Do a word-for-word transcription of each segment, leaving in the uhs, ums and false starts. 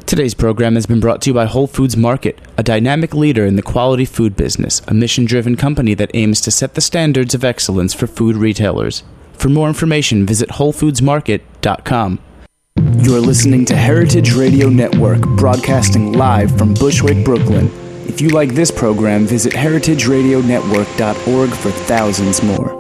Today's program has been brought to you by Whole Foods Market, a dynamic leader in the quality food business, a mission-driven company that aims to set the standards of excellence for food retailers. For more information, visit whole foods market dot com. You're listening to Heritage Radio Network, broadcasting live from Bushwick, Brooklyn. If you like this program, visit heritage radio network dot org for thousands more.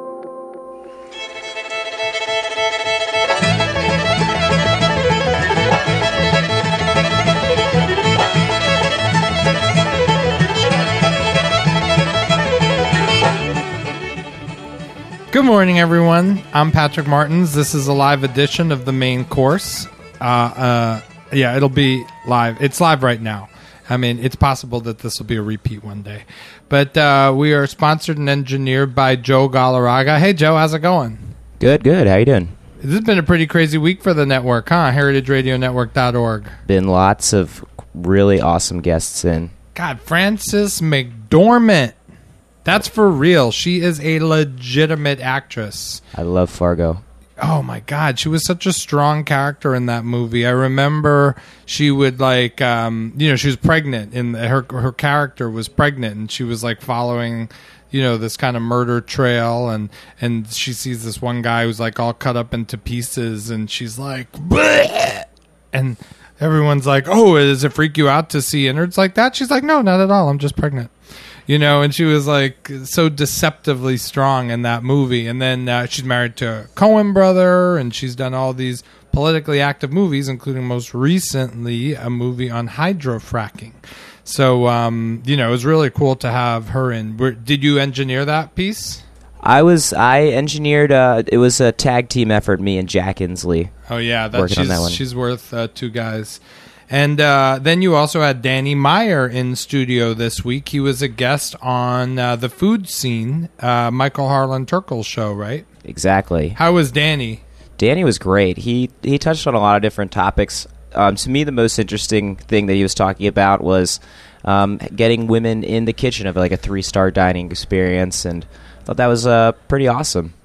Good morning, everyone. I'm Patrick Martins. This is a live edition of the main course. Uh, uh, yeah, it'll be live. It's live right now. I mean, it's possible that this will be a repeat one day. But uh, we are sponsored and engineered by Joe Galarraga. Hey, Joe, how's it going? Good, good. How you doing? This has been a pretty crazy week for the network, huh? heritage radio network dot org. Been lots of really awesome guests in. God, Frances McDormand. That's for real. She is a legitimate actress. I love Fargo. Oh, my God. She was such a strong character in that movie. I remember she would, like, um, you know, she was pregnant. And her her character was pregnant. And she was, like, following, you know, this kind of murder trail. And, and she sees this one guy who's, like, all cut up into pieces. And she's like, bleh! And everyone's like, oh, does it freak you out to see innards like that? She's like, no, not at all. I'm just pregnant. You know, and she was like so deceptively strong in that movie. And then uh, she's married to a Coen brother, and she's done all these politically active movies, including most recently a movie on hydrofracking. So, um, you know, it was really cool to have her in. Were, did you engineer that piece? I was, I engineered, uh, it was a tag team effort, me and Jack Inslee. Oh, yeah, that, working she's, on that one. She's worth uh, two guys. And uh, then you also had Danny Meyer in studio this week. He was a guest on uh, the Food Scene, uh, Michael Harlan Turkle's show, right? Exactly. How was Danny? Danny was great. He he touched on a lot of different topics. Um, to me, the most interesting thing that he was talking about was um, getting women in the kitchen of like a three-star dining experience, and I thought that was uh, pretty awesome.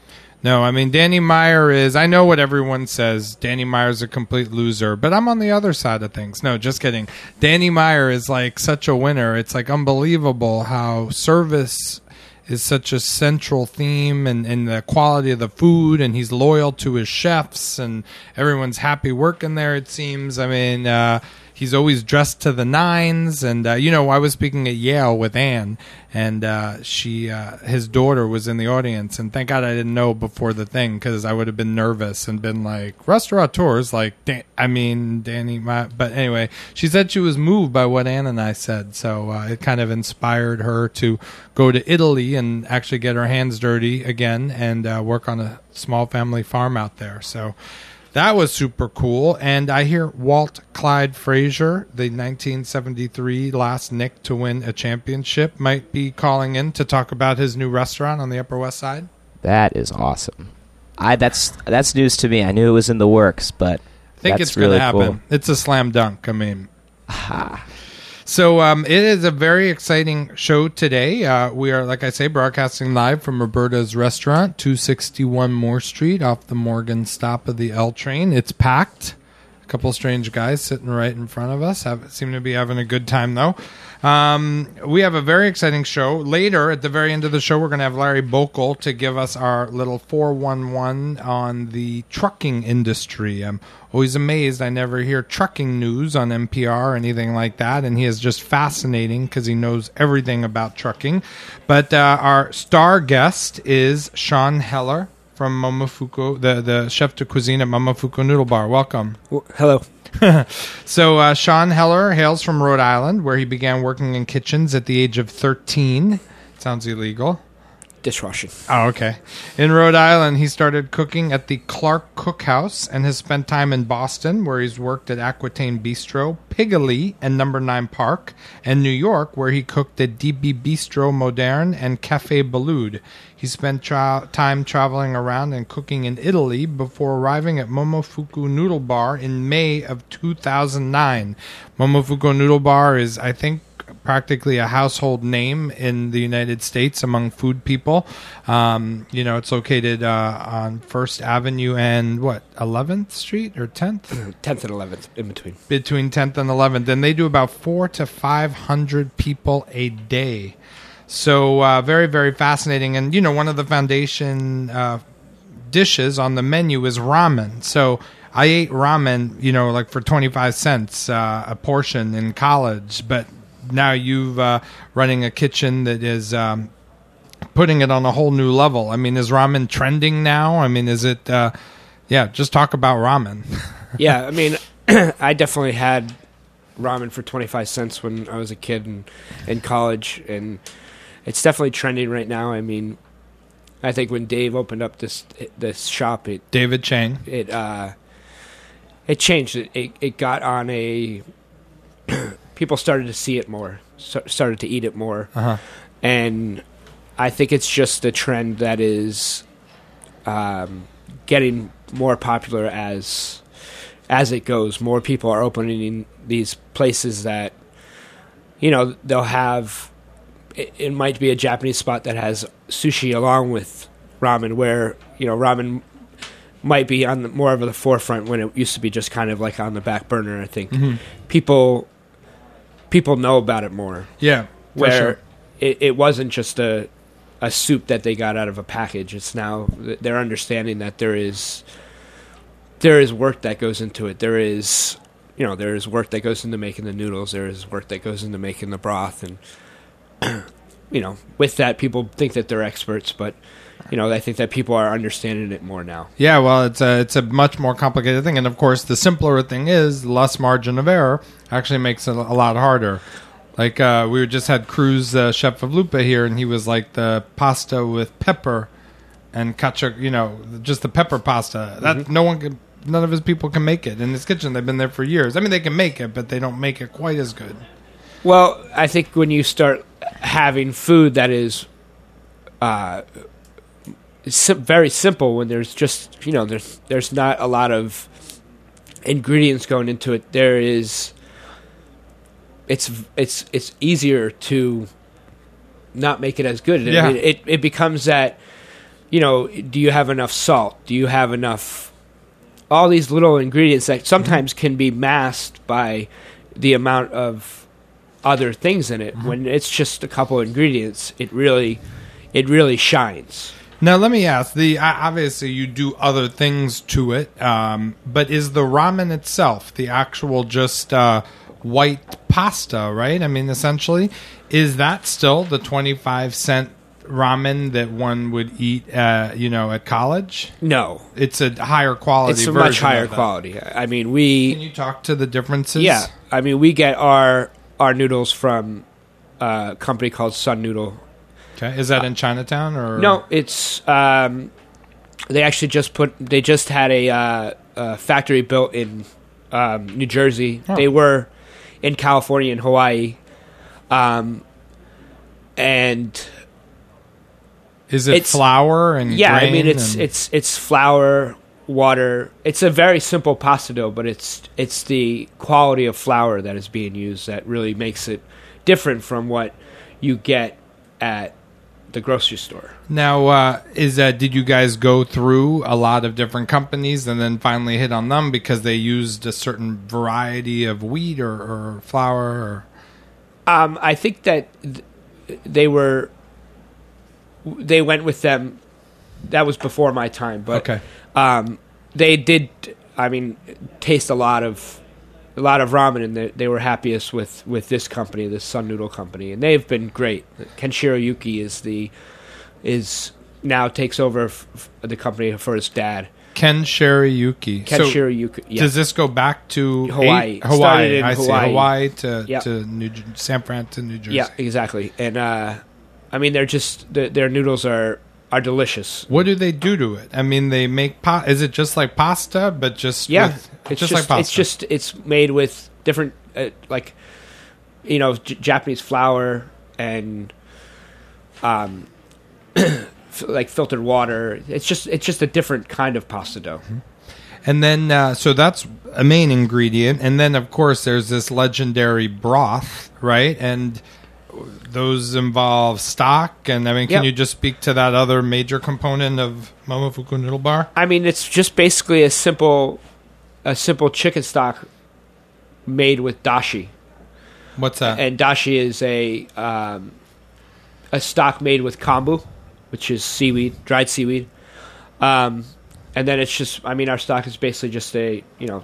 No, I mean, Danny Meyer is, I know what everyone says, Danny Meyer's a complete loser, but I'm on the other side of things. No, just kidding. Danny Meyer is like such a winner. It's like unbelievable how service is such a central theme, and, and the quality of the food, and he's loyal to his chefs, and everyone's happy working there, it seems. I mean, uh, he's always dressed to the nines, and, uh, you know, I was speaking at Yale with Anne, and uh, she, uh, his daughter was in the audience, and thank God I didn't know before the thing, because I would have been nervous and been like, restaurateurs, like, Dan- I mean, Danny, my, but anyway, she said she was moved by what Anne and I said, so uh, it kind of inspired her to go to Italy and actually get her hands dirty again and uh, work on a small family farm out there, so that was super cool. And I hear Walt Clyde Frazier, the nineteen seventy-three last Knick to win a championship, might be calling in to talk about his new restaurant on the Upper West Side. That is awesome. I that's that's news to me. I knew it was in the works, but I think that's it's going to really happen. Cool. It's a slam dunk. I mean, ha. So um, it is a very exciting show today. Uh, we are, like I say, broadcasting live from Roberta's Restaurant, two sixty-one Moore Street, off the Morgan stop of the L train. It's packed. A couple strange guys sitting right in front of us. Have, seem to be having a good time, though. Um, we have a very exciting show. Later, at the very end of the show, we're going to have Larry Bokel to give us our little four one one on the trucking industry. I'm always amazed. I never hear trucking news on N P R or anything like that, and he is just fascinating because he knows everything about trucking. But uh, our star guest is Sean Heller from Momofuku, the, the chef de cuisine at Momofuku Noodle Bar. Welcome. Well, hello. So uh, Sean Heller hails from Rhode Island, where he began working in kitchens at the age of thirteen. Sounds illegal. Dishwashing. Oh, okay. In Rhode Island, he started cooking at the Clark Cookhouse and has spent time in Boston, where he's worked at Aquitaine Bistro, Piggly, and Number nine Park, and New York, where he cooked at D B Bistro Moderne and Café Boulud. He spent tra- time traveling around and cooking in Italy before arriving at Momofuku Noodle Bar in May of two thousand nine. Momofuku Noodle Bar is, I think, practically a household name in the United States among food people. Um, you know, it's located uh, on First Avenue and what, eleventh Street or tenth? tenth and eleventh, in between. Between tenth and eleventh. And they do about four to five hundred people a day. So uh, very, very fascinating. And, you know, one of the foundation uh, dishes on the menu is ramen. So I ate ramen, you know, like for twenty-five cents uh, a portion in college. But now you've uh, running a kitchen that is um, putting it on a whole new level. I mean, is ramen trending now? I mean, is it, uh, yeah, just talk about ramen. Yeah, I mean, I definitely had ramen for twenty-five cents when I was a kid and in college, and it's definitely trending right now. I mean, I think when Dave opened up this this shop, it David Chang, it uh, it changed. It, it it got on a people started to see it more, so, started to eat it more, uh-huh. and I think it's just a trend that is um, getting more popular as as it goes. More people are opening these places that, you know, they'll have. It, it might be a Japanese spot that has sushi along with ramen, where, you know, ramen might be on the, more of the forefront when it used to be just kind of like on the back burner. I think mm-hmm. people people know about it more. Yeah, where sure. it, it wasn't just a a soup that they got out of a package. It's now they're understanding that there is there is work that goes into it. There is, you know, there is work that goes into making the noodles. There is work that goes into making the broth, and you know, with that, people think that they're experts, but you know, I think that people are understanding it more now. Yeah, well, it's a it's a much more complicated thing, and of course, the simpler thing is, less margin of error actually makes it a lot harder. Like uh, we just had Cruz, uh, chef of Lupa, here, and he was like the pasta with pepper and cacio, you know, just the pepper pasta. That mm-hmm. no one can, none of his people can make it in his kitchen. They've been there for years. I mean, they can make it, but they don't make it quite as good. Well, I think when you start having food that is uh, sim- very simple, when there's just, you know, there's there's not a lot of ingredients going into it, there is. It's it's it's easier to not make it as good. Yeah. I mean, it it becomes that, you know, do you have enough salt? Do you have enough? All these little ingredients that sometimes can be masked by the amount of other things in it. Mm-hmm. When it's just a couple ingredients, it really it really shines. Now, let me ask, the obviously you do other things to it, um, but is the ramen itself, the actual just uh, white pasta, right? I mean, essentially, is that still the twenty-five cent ramen that one would eat, uh, you know, at college? No. It's a higher quality It's a version much higher of that. quality. I mean, we... Can you talk to the differences? Yeah. I mean, we get our, our noodles from a company called Sun Noodle. Okay. Is that in Chinatown or No, it's um, they actually just put they just had a, uh, a factory built in um, New Jersey. Oh. They were in California and Hawaii, um, and is it it's, flour and yeah? grain I mean, it's and... it's it's flour, water. It's a very simple pasta dough, but it's it's the quality of flour that is being used that really makes it different from what you get at the grocery store. Now, uh, is that did you guys go through a lot of different companies and then finally hit on them because they used a certain variety of wheat or, or flour? Or? Um, I think that th- they were they went with them. That was before my time, but okay. um, they did. I mean, taste a lot of. A lot of ramen, and they, they were happiest with, with this company, this Sun Noodle company, and they've been great. Kenshiro Yuki is the is now takes over f- f- the company for his dad. Ken Shirayuki. Kenshiro so Yuki. Yeah. Does this go back to Hawaii? Eight, Hawaii. Started in I Hawaii. see. Hawaii to Yep. to New San Fran to New Jersey. Yeah, exactly. And uh, I mean, they're just the, their noodles are. Are delicious. What do they do to it? I mean, they make pa- is it just like pasta, but just yeah, with, it's just, just, like pasta? it's just it's made with different uh, like you know J- Japanese flour and um f- like filtered water. It's just it's just a different kind of pasta dough. Mm-hmm. And then, uh, so that's a main ingredient. And then, of course, there's this legendary broth, right? And those involve stock. And, I mean, can Yep. you just speak to that other major component of Momofuku Noodle Bar? I mean, it's just basically a simple, a simple chicken stock made with dashi. What's that? And dashi is a um, a stock made with kombu, which is seaweed, dried seaweed. Um, and then it's just, I mean, our stock is basically just a, you know,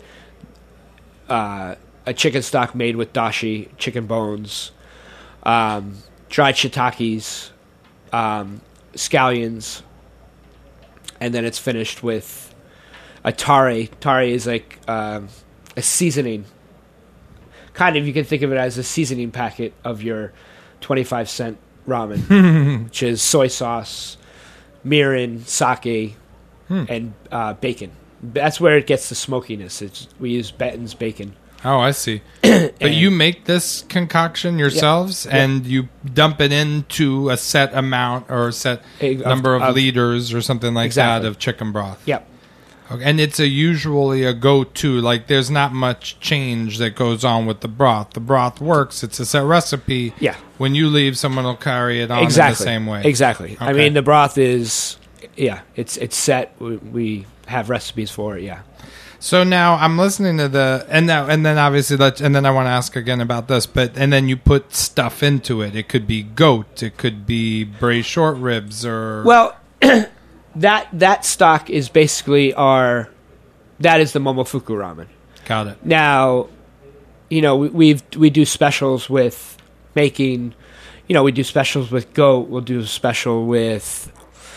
uh, a chicken stock made with dashi, chicken bones, um, dried shiitakes, um, scallions, and then it's finished with a tare. Tare is like um, a seasoning. Kind of, you can think of it as a seasoning packet of your twenty-five cent ramen, which is soy sauce, mirin, sake, Hmm. and uh, bacon. That's where it gets the smokiness. It's, we use Benton's bacon. Oh, I see. But you make this concoction yourselves, Yep. and you dump it into a set amount or a set A- of- number of, of- liters or something like Exactly. that of chicken broth. Yep. Okay. And it's a usually a go-to. Like, there's not much change that goes on with the broth. The broth works. It's a set recipe. Yeah. When you leave, someone will carry it on Exactly. in the same way. Exactly. I Okay. mean, the broth is, yeah, it's it's set. We, we have recipes for it. Yeah. So now I'm listening to the and now and then obviously let and then I want to ask again about this, but and then you put stuff into it. It could be goat, it could be braised short ribs, or Well, that that stock is basically our. That is the Momofuku ramen. got it. Now, you know, we, we've we do specials with making. You know, we do specials with goat. We'll do a special with.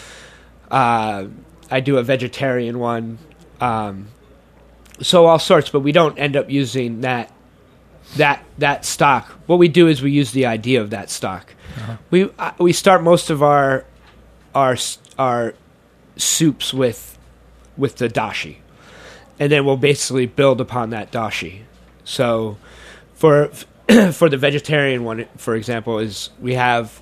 Uh, I do a vegetarian one. Um, so all sorts, but we don't end up using that that that stock. What we do is we use the idea of that stock. Uh-huh. We uh, we start most of our our s- our soups with with the dashi, and then we'll basically build upon that dashi. So for for the vegetarian one, for example, is we have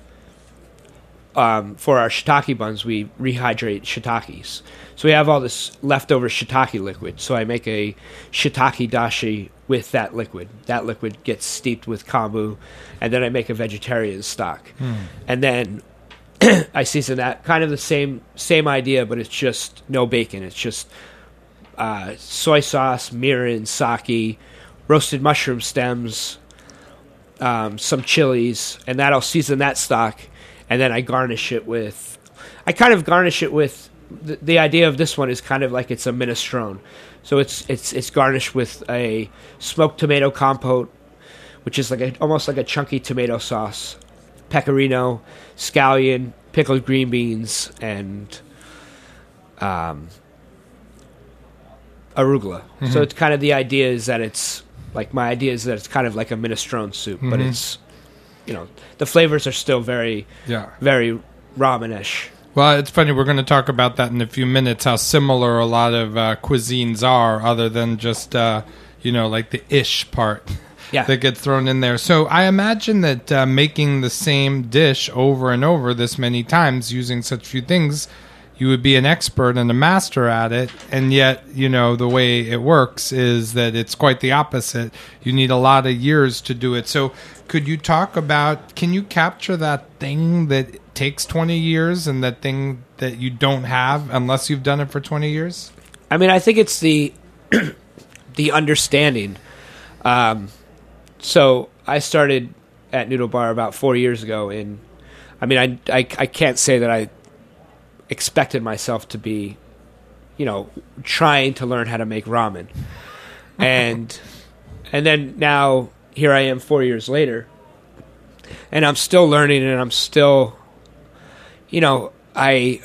um, for our shiitake buns, we rehydrate shiitakes. So we have all this leftover shiitake liquid. So I make a shiitake dashi with that liquid. That liquid gets steeped with kombu, and then I make a vegetarian stock. And then I season that. Kind of the same same idea, but it's just no bacon. It's just uh, soy sauce, mirin, sake, roasted mushroom stems, um, some chilies, and that I'll season that stock, and then I garnish it with. I kind of garnish it with. The, the idea of this one is kind of like it's a minestrone, so it's it's it's garnished with a smoked tomato compote, which is like a, almost like a chunky tomato sauce, pecorino, scallion, pickled green beans, and um, arugula. Mm-hmm. So it's kind of the idea is that it's like my idea is that it's kind of like a minestrone soup, but Mhm. it's you know the flavors are still very Yeah. very ramen-ish. Well, it's funny. We're going to talk about that in a few minutes. How similar a lot of uh, cuisines are, other than just uh, you know, like the ish part Yeah. that gets thrown in there. So I imagine that uh, making the same dish over and over this many times using such few things, you would be an expert and a master at it. And yet, you know, the way it works is that it's quite the opposite. You need a lot of years to do it. So could you talk about, can you capture that thing that takes twenty years and that thing that you don't have unless you've done it for twenty years? I mean, I think it's the the understanding. Um, so I started at Noodle Bar about four years ago, and I mean, I, I I can't say that I expected myself to be, you know, trying to learn how to make ramen, and and then now here I am four years later, and I'm still learning, and I'm still, you know, I.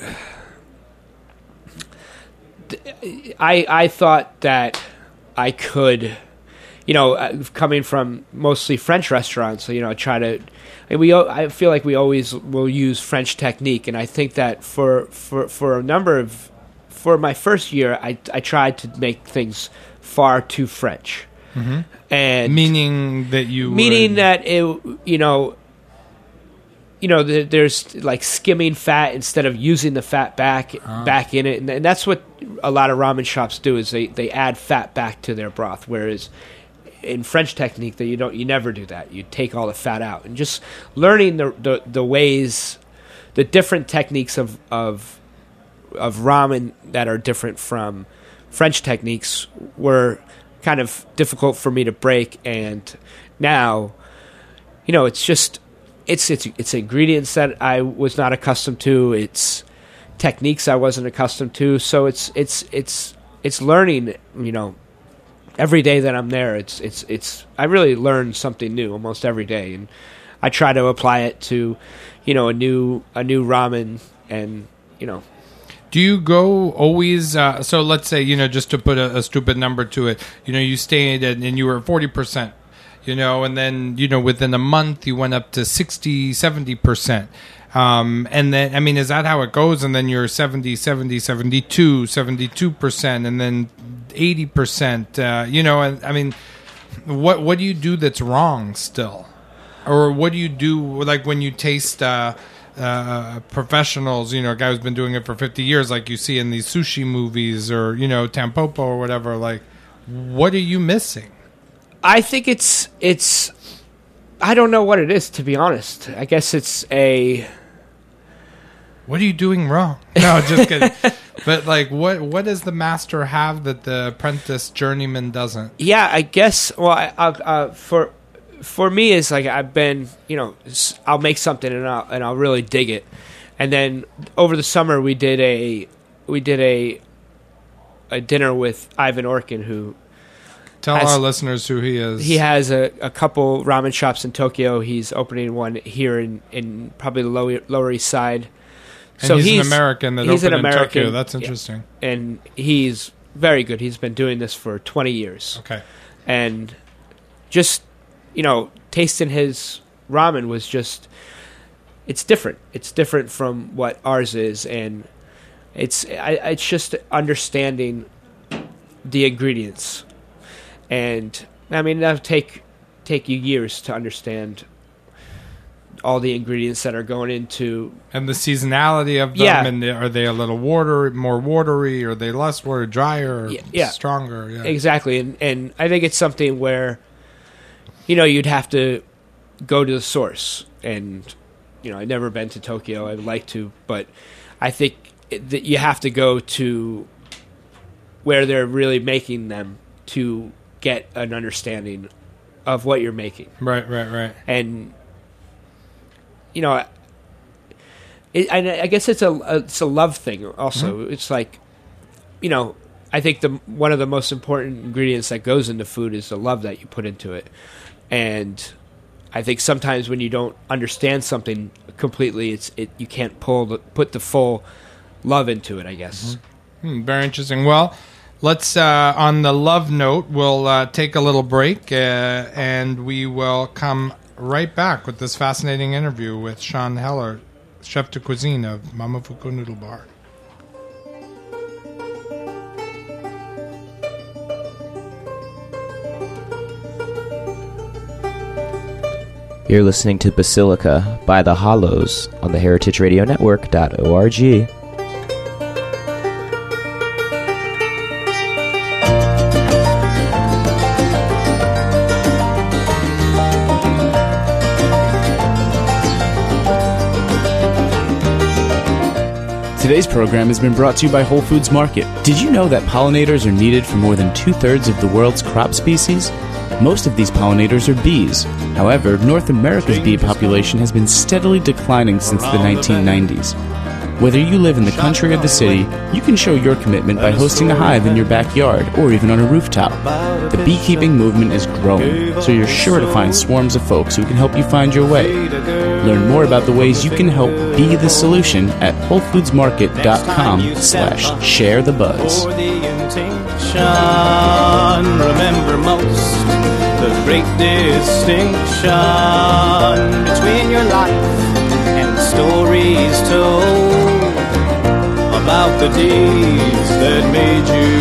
I I thought that I could, you know, uh, coming from mostly French restaurants, you know, I try to. And we al- I feel like we always will use French technique, and I think that for for, for a number of for my first year, I I tried to make things far too French, and Meaning that you meaning would- that it you know you know, the, there's like skimming fat instead of using the fat back uh. back in it, and, and that's what a lot of ramen shops do is they, they add fat back to their broth, whereas in French technique that you don't you never do that. You take all the fat out, and just learning the the, the ways, the different techniques of of of ramen that are different from French techniques were kind of difficult for me to break, and now, you know, it's just it's it's it's ingredients that I was not accustomed to. It's techniques I wasn't accustomed to. So it's it's it's it's learning. You know, every day that I'm there, it's it's it's I really learn something new almost every day, and I try to apply it to, you know, a new a new ramen, and you know. Do you go always, uh, so let's say, you know, just to put a, a stupid number to it, you know, you stayed at, and you were forty percent, you know, and then, you know, within a month you went up to sixty, seventy percent. Um, and then, I mean, is that how it goes? And then you're seventy, seventy, seventy-two, seventy-two percent, and then eighty percent, uh, you know, and I mean, what, what do you do that's wrong still? Or what do you do, like when you taste, uh, Uh, professionals, you know, a guy who's been doing it for fifty years, like you see in these sushi movies, or, you know, Tampopo or whatever, like, what are you missing? I think it's, it's, I don't know what it is, to be honest. I guess it's a... What are you doing wrong? No, just kidding. But, like, what what does the master have that the apprentice journeyman doesn't? Yeah, I guess, well, I, I, uh, for... For me, it's like I've been, you know, I'll make something and I'll and I'll really dig it, and then over the summer we did a we did a a dinner with Ivan Orkin, who tell has, our listeners who he is. He has a, a couple ramen shops in Tokyo. He's opening one here in, in probably the lower, lower East Side. And so he's, he's an American that he's opened an American, in Tokyo. That's interesting. Yeah, and he's very good. He's been doing this for twenty years. Okay, and just. You know, tasting his ramen was just, it's different. It's different from what ours is, and it's I, it's just understanding the ingredients. And, I mean, that'll take, take you years to understand all the ingredients that are going into... And the seasonality of them, yeah. and are they a little water, more watery, are they less water, drier, or yeah, yeah. stronger? Yeah. Exactly, and and I think it's something where... You know, you'd have to go to the source, and you know, I've never been to Tokyo. I'd like to, but I think that you have to go to where they're really making them to get an understanding of what you're making. Right, right, right. And you know, it, I, I guess it's a it's a love thing. Also, mm-hmm. It's like, you know, I think the one of the most important ingredients that goes into food is the love that you put into it. And I think sometimes when you don't understand something completely, it's it you can't pull the, put the full love into it, I guess. Mm-hmm. Hmm, very interesting. Well, let's uh, on the love note, we'll uh, take a little break, uh, and we will come right back with this fascinating interview with Sean Heller, chef de cuisine of Momofuku Noodle Bar. You're listening to Basilica by the Hollows on the heritage radio network dot org. Today's program has been brought to you by Whole Foods Market. Did you know that pollinators are needed for more than two-thirds of the world's crop species? Most of these pollinators are bees. However, North America's bee population has been steadily declining since the nineteen nineties. Whether you live in the country or the city, you can show your commitment by hosting a hive in your backyard or even on a rooftop. The beekeeping movement is growing, so you're sure to find swarms of folks who can help you find your way. Learn more about the ways you can help be the solution at wholefoodsmarket.com slash share the buzz. Remember most the great distinction between your life and stories told about the deeds that made you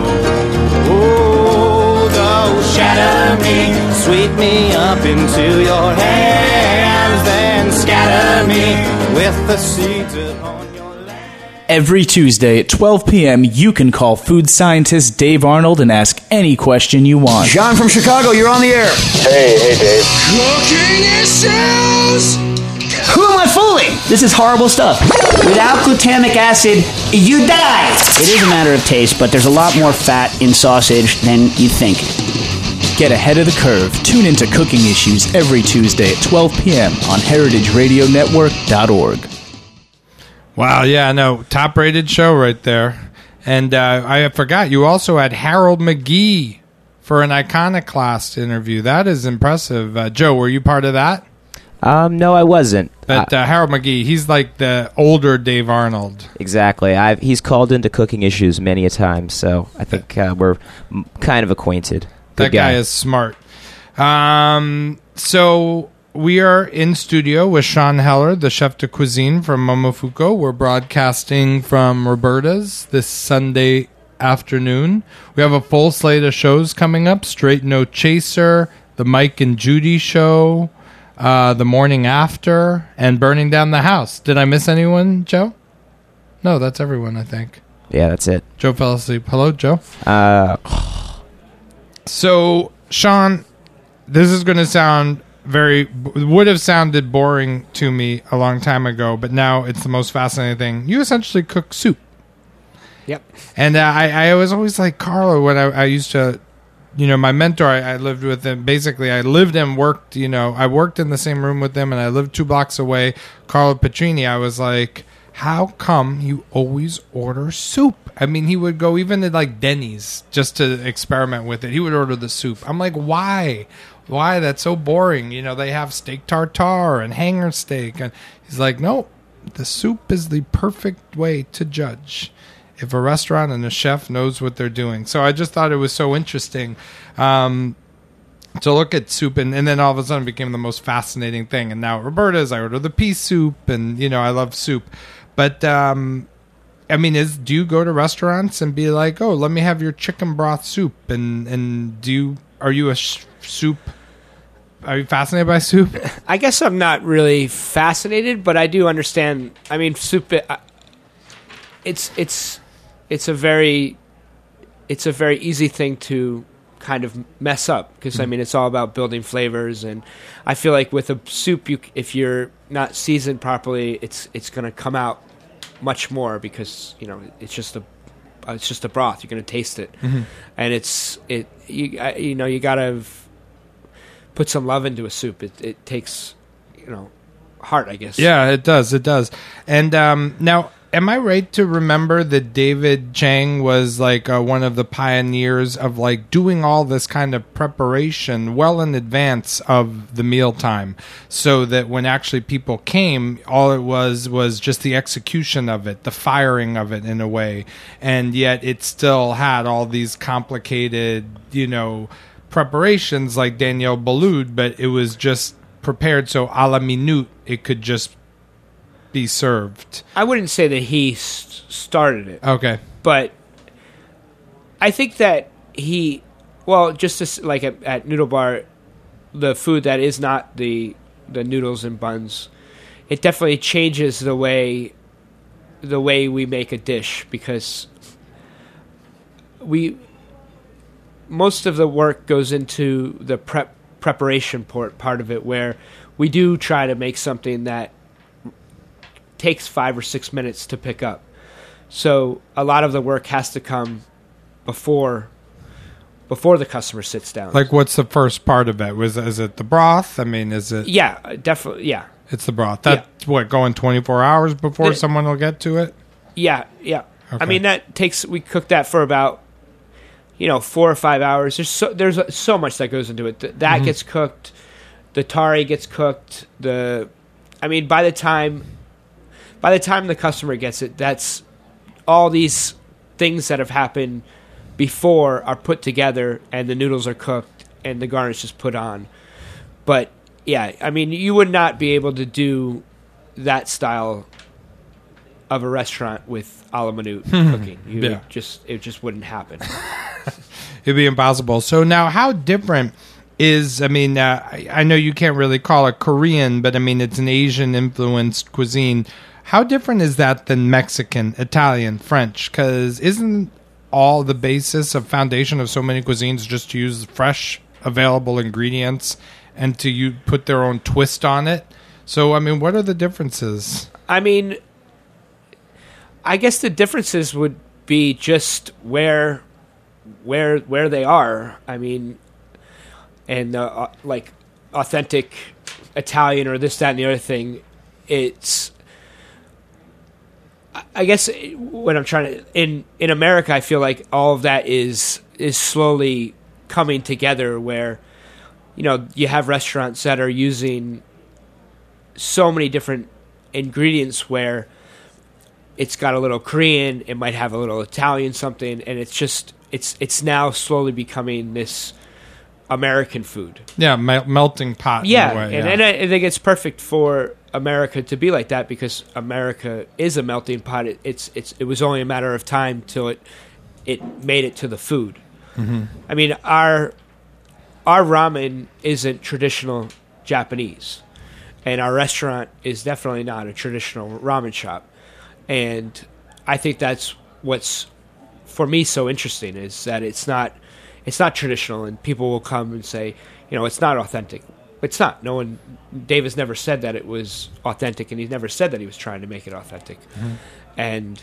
old. Oh, shatter me, sweep me up into your hands, then scatter by me with the seeds upon your land. Every Tuesday at twelve p.m., you can call food scientist Dave Arnold and ask any question you want. John from Chicago, you're on the air. Hey, hey, Dave. Cooking issues! Who am I fooling? This is horrible stuff. Without glutamic acid, you die. It is a matter of taste, but there's a lot more fat in sausage than you think. Get ahead of the curve. Tune into Cooking Issues every Tuesday at twelve p.m. on heritage radio network dot org. Wow, yeah, no, top-rated show right there. And uh, I forgot, you also had Harold McGee for an Iconoclast interview. That is impressive. Uh, Joe, were you part of that? Um, no, I wasn't. But uh, Harold McGee, he's like the older Dave Arnold. Exactly. I've, he's called into Cooking Issues many a time, so I think uh, we're m- kind of acquainted. Good That guy. guy is smart. Um, so we are in studio with Sean Heller, the chef de cuisine from Momofuku. We're broadcasting from Roberta's this Sunday afternoon. We have a full slate of shows coming up. Straight No Chaser, the Mike and Judy show, uh, the morning after, and Burning Down the House. Did I miss anyone, Joe? No, that's everyone, I think. Yeah, that's it. Joe fell asleep. Hello, Joe. Uh, so, Sean, this is going to sound very, would have sounded boring to me a long time ago, but now it's the most fascinating thing. You essentially cook soup. Yep. And uh, I, I was always like, Carlo, when I, I used to, you know, my mentor, I, I lived with him. Basically, I lived and worked, you know, I worked in the same room with him, and I lived two blocks away. Carlo Petrini, I was like, how come you always order soup? I mean, he would go even to like Denny's just to experiment with it. He would order the soup. I'm like, why? Why? That's so boring. You know, they have steak tartare and hanger steak. And he's like, no, the soup is the perfect way to judge if a restaurant and a chef knows what they're doing. So I just thought it was so interesting um, to look at soup. And, and then all of a sudden it became the most fascinating thing. And now at Roberta's, I order the pea soup. And, you know, I love soup. But, um, I mean, is do you go to restaurants and be like, oh, let me have your chicken broth soup? And, and do you, are you a sh- soup, are you fascinated by soup? I guess I'm not really fascinated, but I do understand. I mean, soup, uh, it's, it's, it's a very, it's a very easy thing to kind of mess up because, mm-hmm. I mean, it's all about building flavors. And I feel like with a soup, you, if you're not seasoned properly, it's, it's going to come out much more because, you know, it's just a uh, it's just a broth. You're going to taste it, mm-hmm. and it's it you uh, you know you got to put some love into a soup. It it takes, you know, heart, I guess. Yeah, it does. It does. And um, now, am I right to remember that David Chang was like uh, one of the pioneers of like doing all this kind of preparation well in advance of the mealtime, so that when actually people came, all it was was just the execution of it, the firing of it in a way, and yet it still had all these complicated, you know, preparations like Daniel Boulud, but it was just prepared so a la minute it could just be served. I wouldn't say that he st- started it. Okay. But I think that he, well, just as, like at, at Noodle Bar, the food that is not the the noodles and buns, it definitely changes the way the way we make a dish because we most of the work goes into the prep preparation part part of it, where we do try to make something that takes five or six minutes to pick up. So a lot of the work has to come before before the customer sits down. Like, what's the first part of it? Was is it the broth? I mean, is it? Yeah, definitely. Yeah, it's the broth. That's yeah. what going twenty-four hours before it, someone will get to it. Yeah, yeah. Okay. I mean, that takes. We cook that for about, you know, four or five hours. There's so there's so much that goes into it. That mm-hmm. gets cooked. The tare gets cooked. The, I mean, by the time. By the time the customer gets it, that's all these things that have happened before are put together, and the noodles are cooked, and the garnish is put on. But yeah, I mean, you would not be able to do that style of a restaurant with a la minute cooking. You yeah. would just it just wouldn't happen. It'd be impossible. So now, how different is, I mean, uh, I, I know you can't really call it Korean, but I mean, it's an Asian-influenced cuisine. How different is that than Mexican, Italian, French? Because isn't all the basis of foundation of so many cuisines just to use fresh, available ingredients and to you put their own twist on it? So, I mean, what are the differences? I mean, I guess the differences would be just where, where, where they are. I mean, and uh, like authentic Italian or this, that, and the other thing. It's, I guess, what I'm trying to in in America, I feel like all of that is is slowly coming together. Where, you know, you have restaurants that are using so many different ingredients where it's got a little Korean, it might have a little Italian something, and it's just it's it's now slowly becoming this American food. Yeah, mel- melting pot. Yeah, in a way, and, yeah. and I, I think it's perfect for America to be like that because America is a melting pot. It, it's it's it was only a matter of time till it it made it to the food. Mm-hmm. I mean, our our ramen isn't traditional Japanese, and our restaurant is definitely not a traditional ramen shop. And I think that's what's for me so interesting is that it's not it's not traditional, and people will come and say, you know, it's not authentic. It's not. No one. Davis never said that it was authentic, and he never said that he was trying to make it authentic. Mm-hmm. And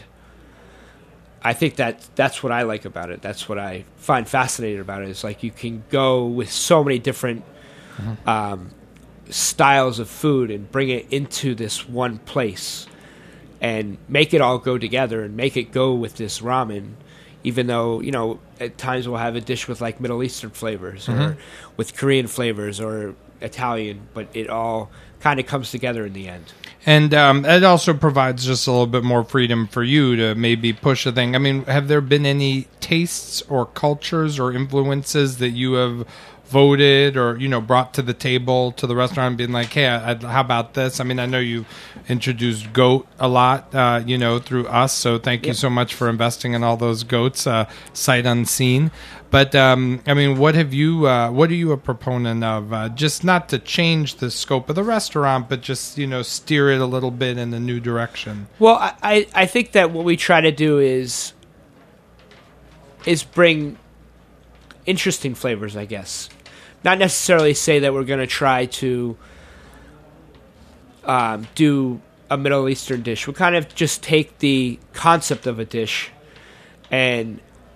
I think that that's what I like about it. That's what I find fascinating about it. Is like you can go with so many different mm-hmm. um, styles of food and bring it into this one place and make it all go together and make it go with this ramen. Even though, you know, at times we'll have a dish with like Middle Eastern flavors mm-hmm. or with Korean flavors or Italian, but it all kind of comes together in the end. And um, it also provides just a little bit more freedom for you to maybe push a thing. I mean, have there been any tastes or cultures or influences that you have voted or, you know, brought to the table to the restaurant and been like, hey, I, I, how about this? I mean, I know you introduced goat a lot, uh, you know, through us. So thank you yep. so much for investing in all those goats, uh, sight unseen. But, um, I mean, what have you, uh, what are you a proponent of? Uh, just not to change the scope of the restaurant, but just, you know, steer it a little bit in a new direction. Well, I, I think that what we try to do is, is bring interesting flavors, I guess. Not necessarily say that we're going to try to um, do a Middle Eastern dish. We kind of just take the concept of a dish and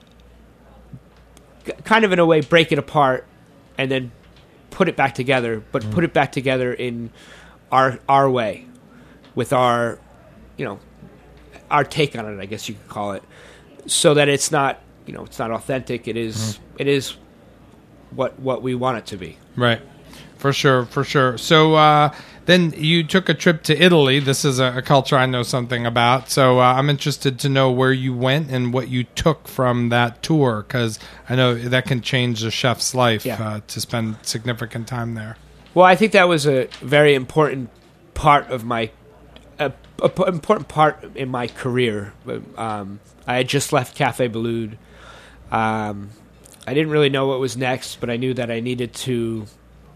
g- kind of in a way break it apart and then put it back together, but mm. put it back together in our our way with our, you know, our take on it, I guess you could call it, so that it's not, you know, it's not authentic. It is, mm. it is what what we want it to be. Right. For sure, for sure. So uh, then you took a trip to Italy. This is a, a culture I know something about. So uh, I'm interested to know where you went and what you took from that tour, because I know that can change a chef's life yeah. uh, to spend significant time there. Well, I think that was a very important part of my a, a p- important part in my career. Um, I had just left Café Boulud. Um, I didn't really know what was next, but I knew that I needed to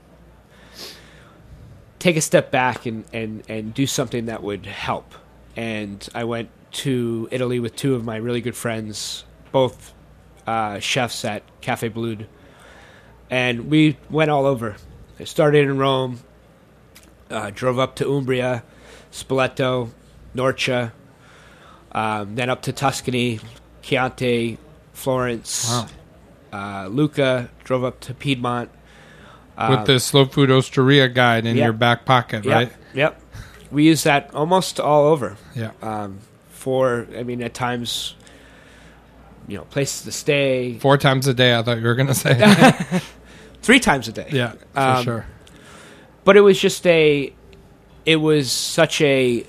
take a step back and, and, and do something that would help. And I went to Italy with two of my really good friends, both uh, chefs at Café Boulud. And we went all over. I started in Rome, uh, drove up to Umbria, Spoleto, Norcia, um, then up to Tuscany, Chianti, Florence, Wow. uh, Lucca, drove up to Piedmont. Um, With the Slow Food Osteria guide in yep. your back pocket, yep, right? Yep. We use that almost all over. Yeah. Um, for, I mean, at times, you know, places to stay. Four times a day, I thought you were going to say. Three times a day. Yeah, for Um, sure. But it was just a, it was such a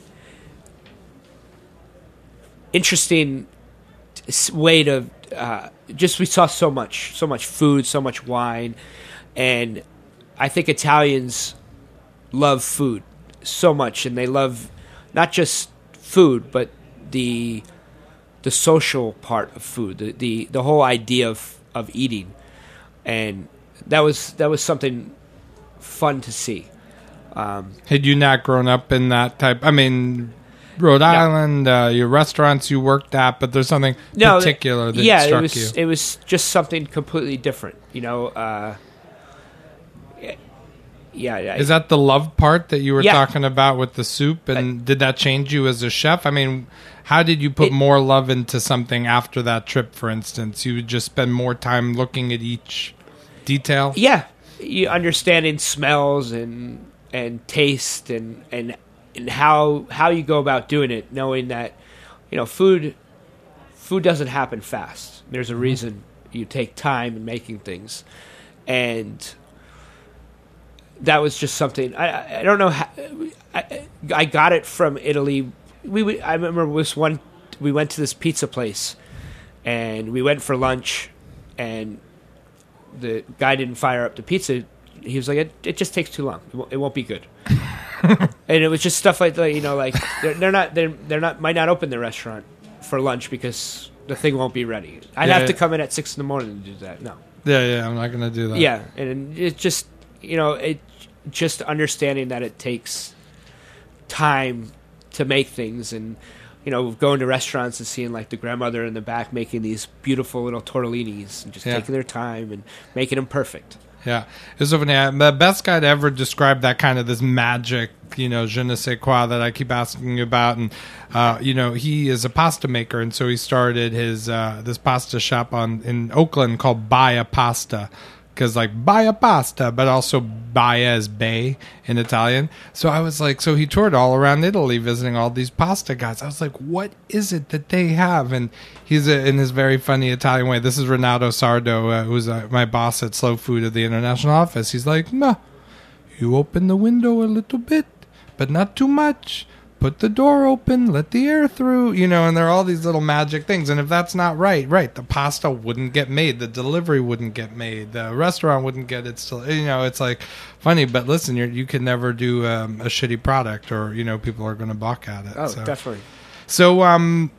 interesting s- way to, uh, just we saw so much, so much food, so much wine, and I think Italians love food so much, and they love not just food, but the the social part of food, the the, the whole idea of, of eating. And that was that was something fun to see. Um, Had you not grown up in that type? I mean, Rhode Island, uh, your restaurants you worked at, but there's something no, particular that yeah, struck it was, you. it was just something completely different. You know, uh, yeah. I, Is that the love part that you were Yeah. talking about with the soup? And did that change you as a chef? I mean, how did you put It- more love into something after that trip, for instance? You would just spend more time looking at each detail? Yeah, you understanding smells and and taste and and and how how you go about doing it, knowing that you know food food doesn't happen fast. There's a reason you take time in making things, and that was just something I I- I don't know how I, I got it from Italy. We would- I remember this one we went to this pizza place, and we went for lunch, and the guy didn't fire up the pizza. He was like, it, it just takes too long. It won't, it won't be good. And it was just stuff like that, you know, like they're, they're not, they're, they're not, might not open the restaurant for lunch because the thing won't be ready. I'd Yeah, have to yeah. come in at six in the morning to do that. No. Yeah, yeah, I'm not going to do that. Yeah. And it just, you know, it just understanding that it takes time to make things, and, you know, going to restaurants and seeing like the grandmother in the back making these beautiful little tortellinis and just Yeah. taking their time and making them perfect. Yeah, it's so funny. Uh, The best guy to ever describe that kind of this magic, you know, je ne sais quoi that I keep asking you about, and uh, you know, he is a pasta maker, and so he started his uh, this pasta shop on in Oakland called Baia Pasta, because like Baia Pasta, but also Baia is bay in Italian. So I was like, so he toured all around Italy visiting all these pasta guys. I was like, what is it that they have? And he's a, in his very funny Italian way. This is Renato Sardo, uh, who's uh, my boss at Slow Food at the international office. He's like, nah, you open the window a little bit, but not too much. Put the door open, let the air through, you know, and there are all these little magic things. And if that's not right, right, the pasta wouldn't get made, the delivery wouldn't get made, the restaurant wouldn't get it still, you know, it's like funny, but listen, you're, you can never do um, a shitty product, or, you know, people are going to balk at it. Oh, so. definitely. So, um,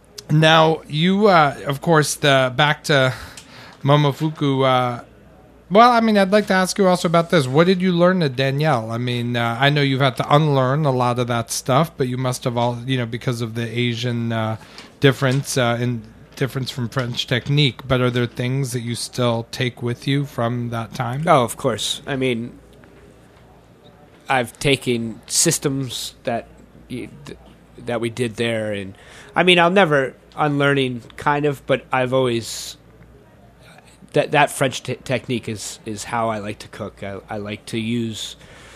now you, uh, of course, the back to Momofuku, uh, well, I mean, I'd like to ask you also about this. What did you learn at Danielle? I mean, uh, I know you've had to unlearn a lot of that stuff, but you must have all, you know, because of the Asian uh, difference uh, in difference from French technique. But are there things that you still take with you from that time? Oh, of course. I mean, I've taken systems that you, th- that we did there, and I mean, I'll never unlearning kind of, but I've always that that French t- technique is is how I like to cook. I, I like to use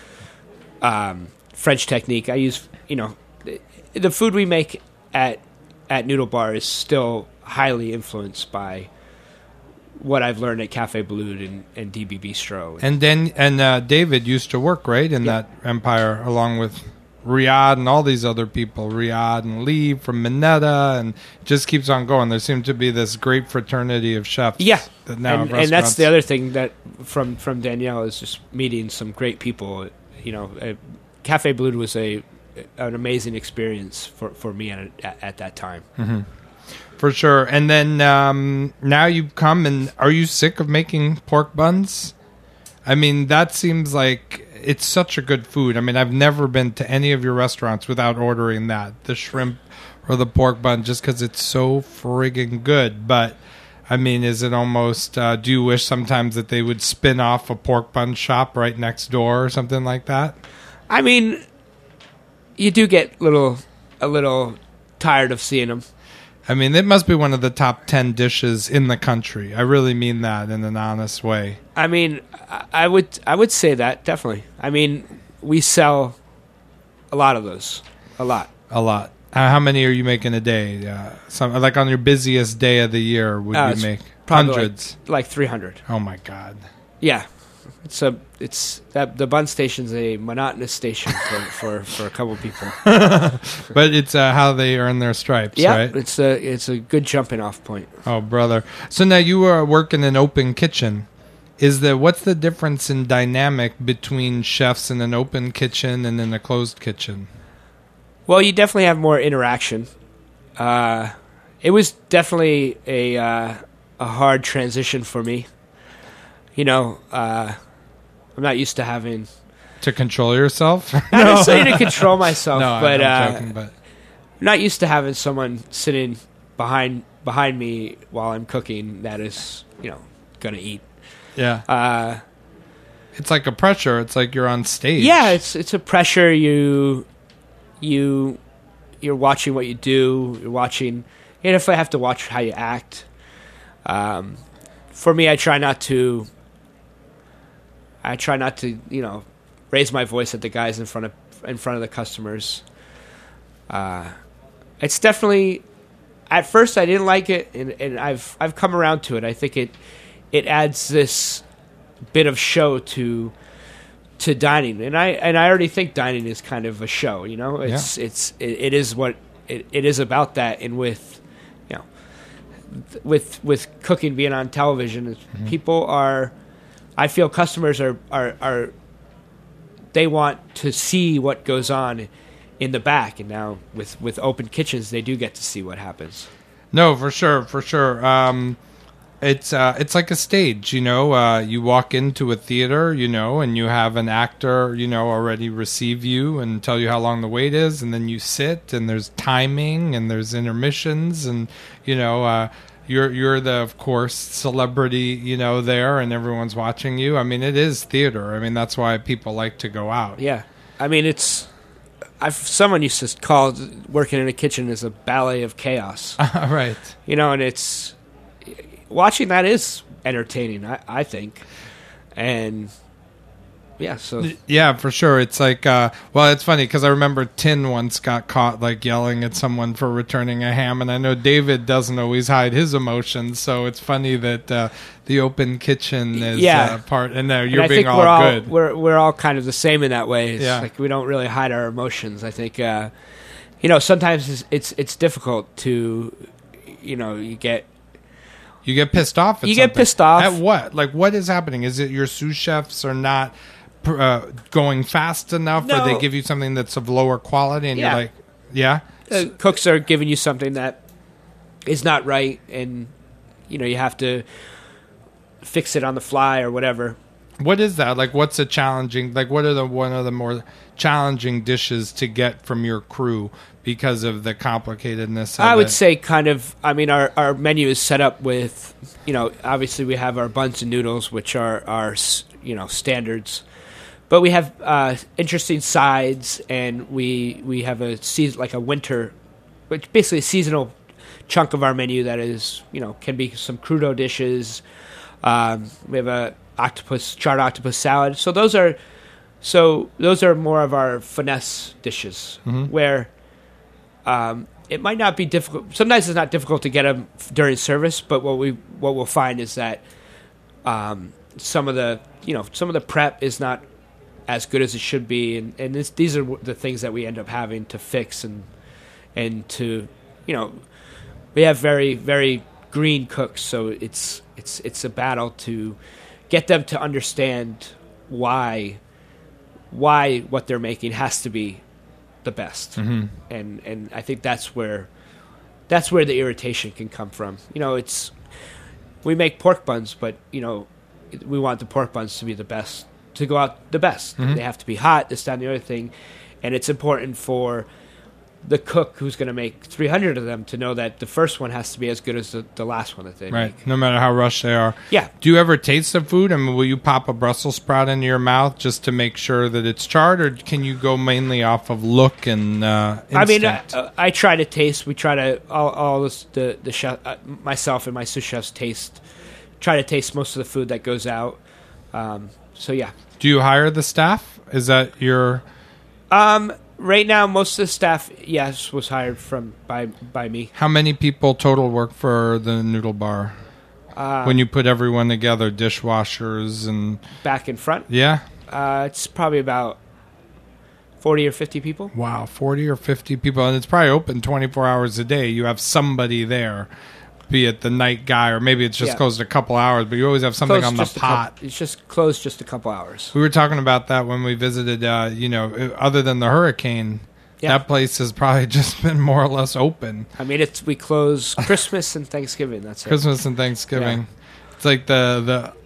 um, French technique. I use, you know, the, the food we make at at Noodle Bar is still highly influenced by what I've learned at Cafe Bleude and, and D B Bistro. And then, and uh, David used to work, right, in Yeah. that empire, along with Riyadh and all these other people, Riyadh and Lee from Minetta, and it just keeps on going. There seemed to be this great fraternity of chefs. Yeah, that now and, have and that's restaurants. the other thing that from from Danielle is just meeting some great people. You know, uh, Cafe Bleude was a an amazing experience for, for me at, at at that time. Mm-hmm. For sure. And then um, now you've come, and are you sick of making pork buns? I mean, that seems like it's such a good food. I mean, I've never been to any of your restaurants without ordering that, the shrimp or the pork bun, just because it's so friggin' good. But, I mean, is it almost, uh, do you wish sometimes that they would spin off a pork bun shop right next door or something like that? I mean, you do get little a little tired of seeing them. I mean, it must be one of the top ten dishes in the country. I really mean that in an honest way. I mean, I I would I would say that definitely. I mean, we sell a lot of those, a lot. A lot. Uh, how many are you making a day? Uh, some like on your busiest day of the year, would Uh, you it's make probably hundreds? like, like three hundred. Oh my god! Yeah, it's a it's that the bun station's a monotonous station for for, for a couple of people. But it's uh, how they earn their stripes, Yeah, right? it's a it's a good jumping off point. Oh brother! So now you are working in an open kitchen. Is the what's the difference in dynamic between chefs in an open kitchen and in a closed kitchen? Well, you definitely have more interaction. Uh, it was definitely a uh, a hard transition for me. you know, uh, I'm not used to having To control yourself? not necessarily to control myself, no, but, I'm uh, joking, but I'm not used to having someone sitting behind behind me while I'm cooking that is, you know, gonna eat. yeah. Uh, It's like a pressure. It's like you're on stage. yeah, it's it's a pressure. You you you're watching what you do. You're watching. And if I have to watch how you act, um, for me, I try not to. I try not to, you know, raise my voice at the guys in front of in front of the customers. Uh, it's definitely. At first, I didn't like it, and, and I've I've come around to it. I think it it adds this bit of show to to dining, and I and I already think dining is kind of a show. You know, it's Yeah. it's it, it is what it, it is about that, and with you know, th- with with cooking being on television, Mm-hmm. people are. I feel customers are, are are they want to see what goes on in the back, and now with with open kitchens, they do get to see what happens. No, for sure, for sure. Um, it's uh, it's like a stage, you know. Uh, you walk into a theater, you know, and you have an actor, you know, already receive you and tell you how long the wait is, and then you sit, and there's timing, and there's intermissions, and you know, uh, you're you're the of course celebrity, you know, there, and everyone's watching you. I mean, it is theater. I mean, that's why people like to go out. Yeah, I mean it's. I've, someone used to call working in a kitchen is a ballet of chaos. Right. You know, and it's watching that is entertaining. I, I think, and yeah, so Yeah, for sure. It's like, uh, well, it's funny because I remember Tin once got caught like yelling at someone for returning a ham, and I know David doesn't always hide his emotions, so it's funny that uh, the open kitchen is Yeah. uh, part, and uh, and you're I being think all we're all good. we're we're all kind of the same in that way. It's Yeah. like we don't really hide our emotions. I think, uh, you know, sometimes it's, it's it's difficult to, you know, you get. You get pissed off. At You get something. pissed off. At what? Like, what is happening? Is it your sous chefs are not uh, going fast enough, or No. they give you something that's of lower quality, and Yeah. you're like, yeah? Uh, cooks are giving you something that is not right, and you know you have to fix it on the fly or whatever. What is that? Like, what's a challenging? Like, what are the one of the more challenging dishes to get from your crew because of the complicatedness? Of I would it? say kind of. I mean, our our menu is set up with, you know, obviously we have our buns and noodles, which are our s- you know standards, but we have uh, interesting sides, and we we have a season like a winter, which basically a seasonal chunk of our menu that is you know can be some crudo dishes. Um, we have a octopus charred octopus salad. So those are so those are more of our finesse dishes where um, it might not be difficult. Sometimes it's not difficult to get them during service, but what we what we'll find is that um, some of the you know some of the prep is not as good as it should be, and and this, these are the things that we end up having to fix and and to you know we have very very green cooks, so it's it's it's a battle to get them to understand why why what they're making has to be the best. Mm-hmm. And and I think that's where that's where the irritation can come from. You know, it's we make pork buns, but you know, we want the pork buns to be the best, to go out the best. Mm-hmm. They have to be hot, this, that, and the other thing. And it's important for the cook who's going to make three hundred of them to know that the first one has to be as good as the, the last one that they Right. make. No matter how rushed they are. Yeah. Do you ever taste the food? I mean, will you pop a Brussels sprout into your mouth just to make sure that it's charred, or can you go mainly off of look and uh, instinct? I mean, uh, I try to taste. We try to all, all this, the the chef, uh, myself and my sous chefs taste. Try to taste most of the food that goes out. Um, so yeah. Do you hire the staff? Is that your? Um, right now, most of the staff, yes, was hired from by by me. How many people total work for the noodle bar? Uh, when you put everyone together, dishwashers and Back and front, yeah. uh, it's probably about forty or fifty people. Wow, forty or fifty people, and it's probably open twenty-four hours a day. You have somebody there, be it the night guy, or maybe it's just Yeah. closed a couple hours, but you always have something Closed on the just a pot. couple- it's just closed just a couple hours. We were talking about that when we visited, uh, you know, other than the hurricane, Yeah. that place has probably just been more or less open. I mean, it's we close Christmas and Thanksgiving. That's it. Christmas and Thanksgiving. It's like the, the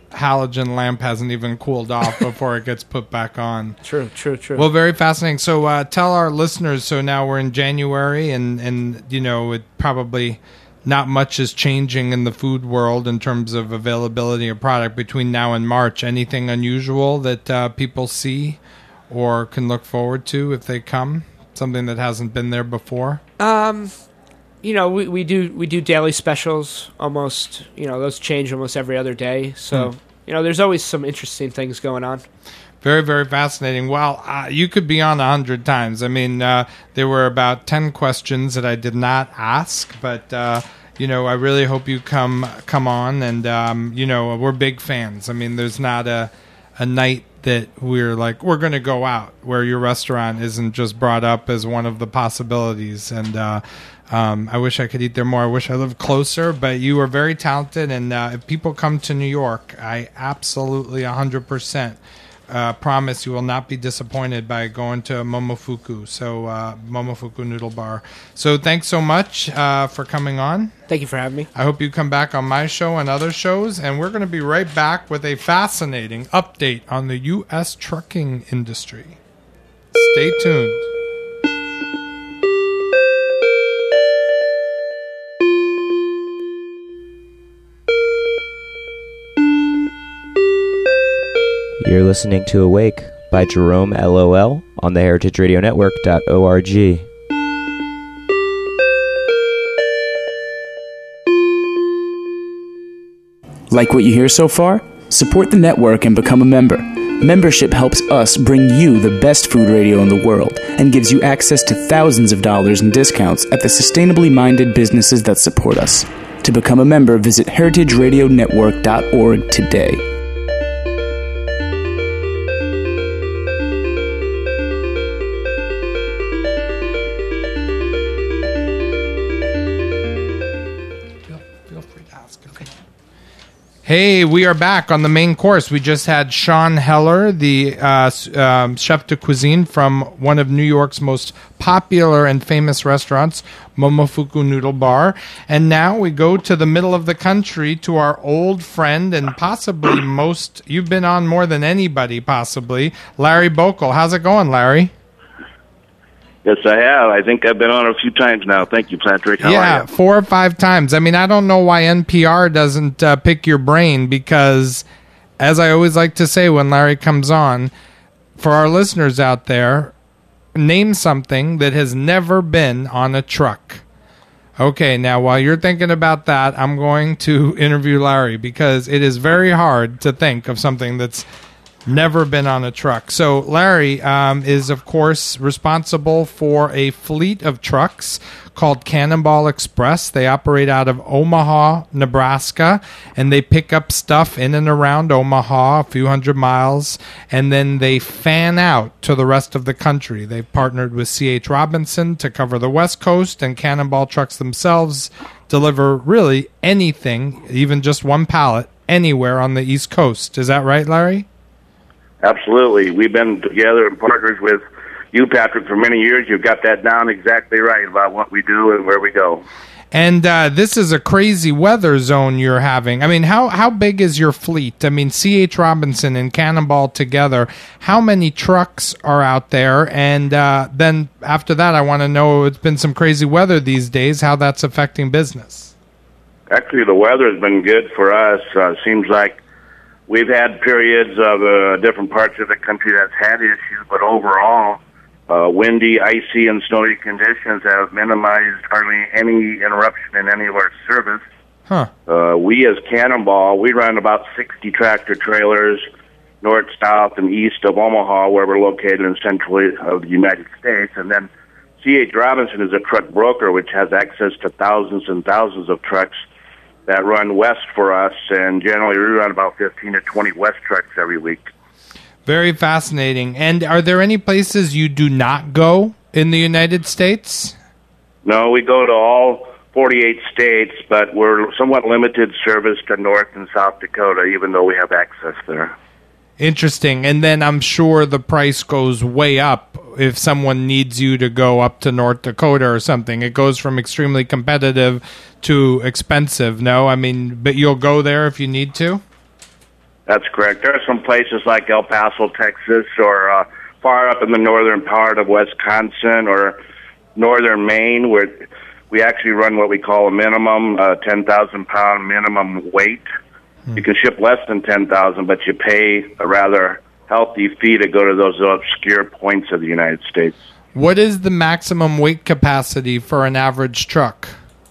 halogen lamp hasn't even cooled off before it gets put back on. True, true, true. Well, very fascinating. So uh, tell our listeners, so now we're in January, and, and you know, it probably not much is changing in the food world in terms of availability of product between now and March. Anything unusual that uh, people see or can look forward to if they come? Something that hasn't been there before? Um, you know, we, we do we do daily specials almost. You know, those change almost every other day. So, Hmm. you know, there's always some interesting things going on. Very, very fascinating. Well, uh, you could be on a hundred times. I mean, uh, there were about ten questions that I did not ask, but uh, you know, I really hope you come come on. And um, you know, we're big fans. I mean, there's not a a night that we're like we're going to go out where your restaurant isn't just brought up as one of the possibilities. And uh, um, I wish I could eat there more. I wish I lived closer, but you are very talented. And uh, if people come to New York, I absolutely one hundred percent uh, promise you will not be disappointed by going to Momofuku. So uh, Momofuku Noodle Bar. So thanks so much uh, for coming on. Thank you for having me. I hope you come back on my show and other shows, and we're going to be right back with a fascinating update on the U S trucking industry. Stay tuned. You're listening to Awake by Jerome L O L on the heritage radio network dot org. Like what you hear so far? Support the network and become a member. Membership helps us bring you the best food radio in the world and gives you access to thousands of dollars in discounts at the sustainably minded businesses that support us. To become a member, visit heritage radio network dot org today. Hey, we are back on the main course. We just had Sean Heller, the uh, um, chef de cuisine from one of New York's most popular and famous restaurants, Momofuku Noodle Bar. And now we go to the middle of the country to our old friend and possibly most, you've been on more than anybody possibly, Larry Bokel. How's it going, Larry? Yes, I have. I think I've been on a few times now. Thank you, Patrick. How yeah, are you? four or five times. I mean, I don't know why N P R doesn't uh, pick your brain because, as I always like to say when Larry comes on, for our listeners out there, name something that has never been on a truck. Okay, now while you're thinking about that, I'm going to interview Larry because it is very hard to think of something that's never been on a truck. So Larry um, is, of course, responsible for a fleet of trucks called Cannonball Express. They operate out of Omaha, Nebraska, and they pick up stuff in and around Omaha, a few hundred miles, and then they fan out to the rest of the country. They've partnered with C H. Robinson to cover the West Coast, and Cannonball trucks themselves deliver really anything, even just one pallet, anywhere on the East Coast. Is that right, Larry? Absolutely. We've been together and partners with you, Patrick, for many years. You've got that down exactly right about what we do and where we go. And uh, this is a crazy weather zone you're having. I mean, how, how big is your fleet? I mean, C H. Robinson and Cannonball together, how many trucks are out there? And uh, then after that, I want to know, it's been some crazy weather these days, how that's affecting business. Actually, the weather has been good for us. Uh, seems like we've had periods of uh, different parts of the country that's had issues, but overall, uh, windy, icy, and snowy conditions have minimized hardly any interruption in any of our service. Huh. Uh, we as Cannonball, we run about sixty tractor trailers north, south, and east of Omaha, where we're located in central of the United States. And then C H. Robinson is a truck broker, which has access to thousands and thousands of trucks that run west for us, and generally we run about fifteen to twenty west trucks every week. Very fascinating. And are there any places you do not go in the United States? No, we go to all forty-eight states, but we're somewhat limited service to North and South Dakota, even though we have access there. Interesting. And then I'm sure the price goes way up if someone needs you to go up to North Dakota or something. It goes from extremely competitive to expensive, no? I mean, but you'll go there if you need to? That's correct. There are some places like El Paso, Texas, or uh, far up in the northern part of Wisconsin or northern Maine, where we actually run what we call a minimum, uh, ten thousand pound minimum weight. Hmm. You can ship less than ten thousand, but you pay a rather healthy fee to go to those obscure points of the United States. What is the maximum weight capacity for an average truck?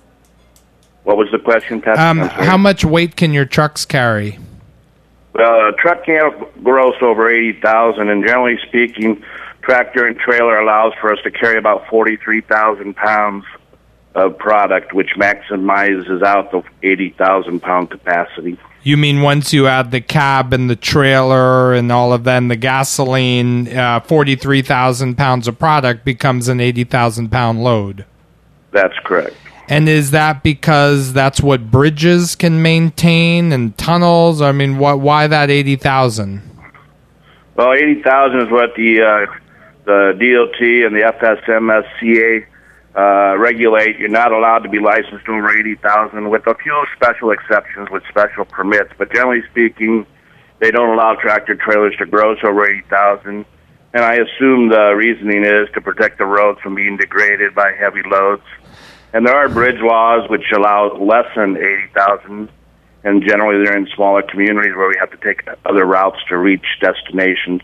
What was the question, Pat? Um, how much weight can your trucks carry? Well, a truck can't gross over eighty thousand, and generally speaking, tractor and trailer allows for us to carry about forty-three thousand pounds of product, which maximizes out the eighty thousand pound capacity. You mean once you add the cab and the trailer and all of that, and the gasoline, uh, forty-three thousand pounds of product becomes an eighty thousand pound load? That's correct. And is that because that's what bridges can maintain and tunnels? I mean, what? Why that eighty thousand? Well, eighty thousand is what the uh, the D O T and the F S M S C A uh, regulate. You're not allowed to be licensed over eighty thousand, with a few special exceptions with special permits. But generally speaking, they don't allow tractor trailers to gross over eighty thousand. And I assume the reasoning is to protect the roads from being degraded by heavy loads. And there are bridge laws which allow less than eighty thousand, and generally they're in smaller communities where we have to take other routes to reach destinations.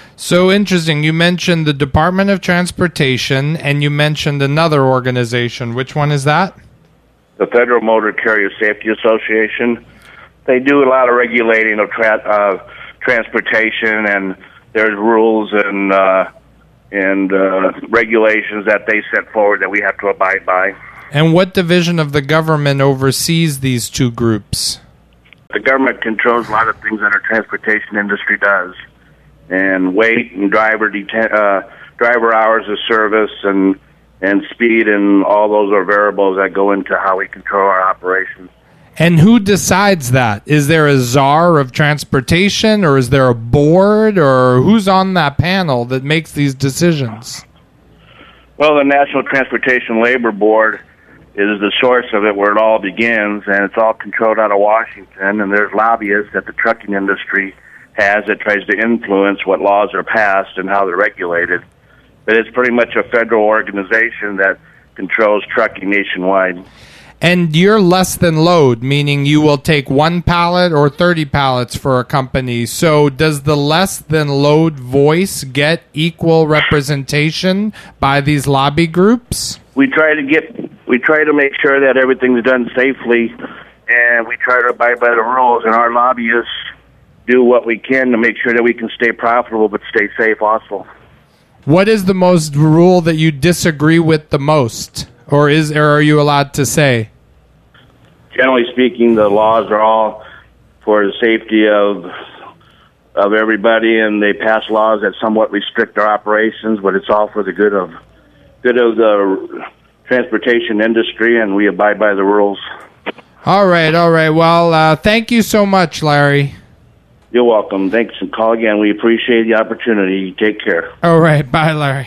So interesting. You mentioned the Department of Transportation, and you mentioned another organization. Which one is that? The Federal Motor Carrier Safety Association. They do a lot of regulating of tra- uh, transportation, and there's rules and uh, and uh, regulations that they set forward that we have to abide by. And what division of the government oversees these two groups? The government controls a lot of things that our transportation industry does, and weight and driver deten- uh, driver hours of service and and speed, and all those are variables that go into how we control our operations. And who decides that? Is there a czar of transportation, or is there a board, or who's on that panel that makes these decisions? Well, the National Transportation Labor Board is the source of it, where it all begins, and it's all controlled out of Washington, and there's lobbyists that the trucking industry has that tries to influence what laws are passed and how they're regulated. But it's pretty much a federal organization that controls trucking nationwide. And you're less than load, meaning you will take one pallet or thirty pallets for a company. So does the less than load voice get equal representation by these lobby groups? We try to get, we try to make sure that everything's done safely, and we try to abide by the rules, and our lobbyists do what we can to make sure that we can stay profitable but stay safe also. What is the most rule that you disagree with the most? Or is or are you allowed to say? Generally speaking, the laws are all for the safety of of everybody, and they pass laws that somewhat restrict our operations, but it's all for the good of good of the transportation industry, and we abide by the rules. All right, all right. Well, uh, thank you so much, Larry. You're welcome. Thanks, and call again. We appreciate the opportunity. Take care. All right. Bye, Larry.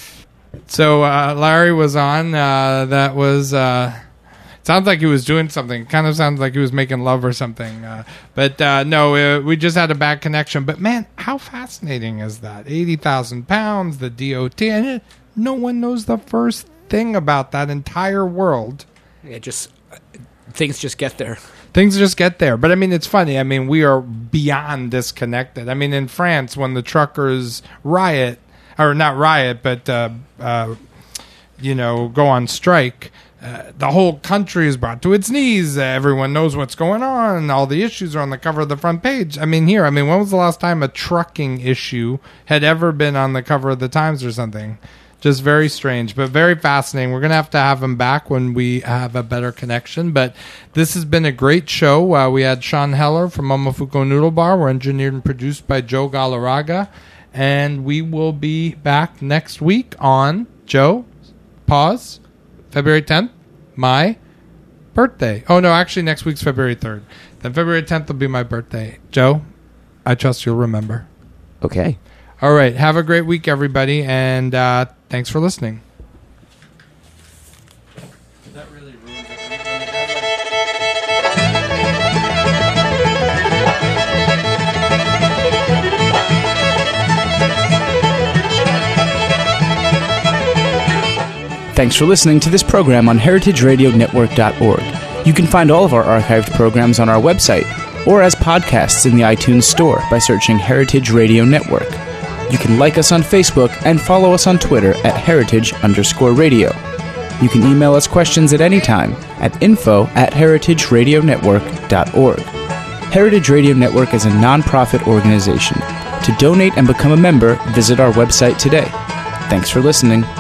So uh, Larry was on. Uh, that was... Uh, sounds like he was doing something. Kind of sounds like he was making love or something. Uh, but uh, no, uh, we just had a bad connection. But, man, how fascinating is that? eighty thousand pounds, the D O T. And it, no one knows the first thing about that entire world. It just... Things just get there. Things just get there. But, I mean, it's funny. I mean, we are beyond disconnected. I mean, in France, when the truckers riot, or not riot, but, uh, uh, you know, go on strike, uh, the whole country is brought to its knees. Uh, everyone knows what's going on. All the issues are on the cover of the front page. I mean, here, I mean, when was the last time a trucking issue had ever been on the cover of the Times or something? Just very strange, but very fascinating. We're going to have to have him back when we have a better connection. But this has been a great show. Uh, we had Sean Heller from Momofuku Noodle Bar. We're engineered and produced by Joe Galarraga. And we will be back next week on, Joe, pause, February tenth, my birthday. Oh, no, actually next week's February third. Then February tenth will be my birthday. Joe, I trust you'll remember. Okay. All right. Have a great week, everybody, and uh, thanks for listening. Thanks for listening to this program on heritage radio network dot org. You can find all of our archived programs on our website or as podcasts in the iTunes Store by searching Heritage Radio Network. You can like us on Facebook and follow us on Twitter at heritage underscore radio. You can email us questions at any time at info at heritage radio network dot org. Heritage Radio Network is a non-profit organization. To donate and become a member, visit our website today. Thanks for listening.